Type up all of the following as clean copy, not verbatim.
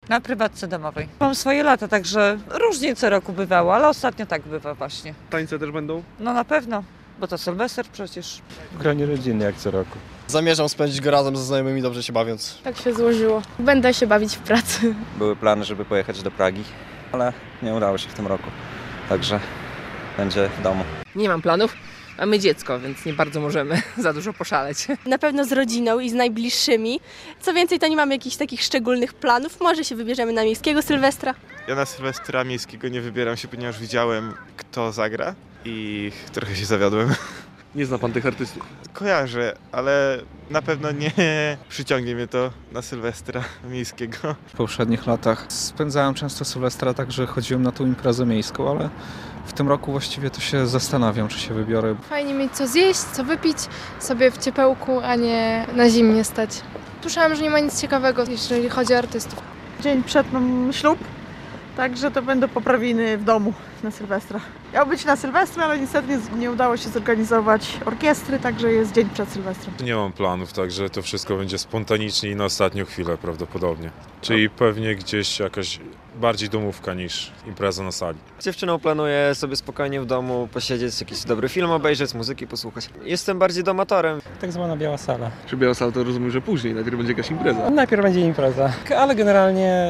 Na prywatce domowej. Mam swoje lata, także różnie co roku bywało, ale ostatnio tak bywa właśnie. Tańce też będą? No na pewno, bo to Sylwester przecież. W gronie rodziny jak co roku. Zamierzam spędzić go razem ze znajomymi, dobrze się bawiąc. Tak się złożyło. Będę się bawić w pracy. Były plany, żeby pojechać do Pragi, ale nie udało się w tym roku. Także będzie w domu. Nie mam planów. Mamy dziecko, więc nie bardzo możemy za dużo poszaleć. Na pewno z rodziną i z najbliższymi. Co więcej, to nie mamy jakichś takich szczególnych planów. Może się wybierzemy na miejskiego Sylwestra. Ja na Sylwestra miejskiego nie wybieram się, ponieważ widziałem, kto zagra i trochę się zawiodłem. Nie zna pan tych artystów? Kojarzę, ale na pewno nie przyciągnie mnie to na Sylwestra miejskiego. W poprzednich latach spędzałem często Sylwestra tak, że chodziłem na tą imprezę miejską, ale w tym roku właściwie to się zastanawiam, czy się wybiorę. Fajnie mieć co zjeść, co wypić sobie w ciepełku, a nie na zimnie stać. Słyszałam, że nie ma nic ciekawego, jeżeli chodzi o artystów. Dzień przed mam ślub, także to będą poprawiny w domu na Sylwestra. Miał być na Sylwestra, ale niestety nie udało się zorganizować orkiestry, także jest dzień przed Sylwestrem. Nie mam planów, także to wszystko będzie spontanicznie i na ostatnią chwilę prawdopodobnie. Czyli pewnie gdzieś jakaś bardziej domówka niż impreza na sali. Z dziewczyną planuję sobie spokojnie w domu posiedzieć, jakiś dobry film obejrzeć, muzyki posłuchać. Jestem bardziej domatorem. Tak zwana biała sala. Czy biała sala to rozumiem, że później, najpierw będzie jakaś impreza? Najpierw będzie impreza, ale generalnie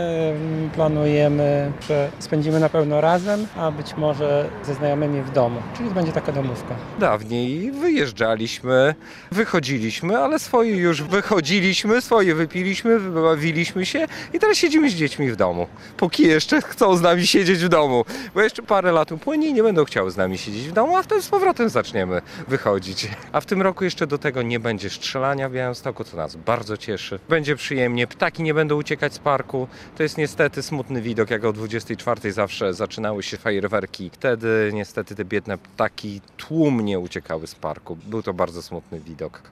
planujemy, że spędzimy na pewno razem, a być może ze znajomymi w domu, czyli to będzie taka domówka. Dawniej wyjeżdżaliśmy, wychodziliśmy, ale swoje już wychodziliśmy, swoje wypiliśmy, bawiliśmy się i teraz siedzimy z dziećmi w domu. Póki jeszcze chcą z nami siedzieć w domu, bo jeszcze parę lat upłynie i nie będą chciały z nami siedzieć w domu, a wtedy z powrotem zaczniemy wychodzić. A w tym roku jeszcze do tego nie będzie strzelania w Białymstoku, co nas bardzo cieszy. Będzie przyjemnie, ptaki nie będą uciekać z parku. To jest niestety smutny widok, jak o 24 zawsze zaczynały się fajerwerki. Wtedy niestety te biedne ptaki tłumnie uciekały z parku. Był to bardzo smutny widok.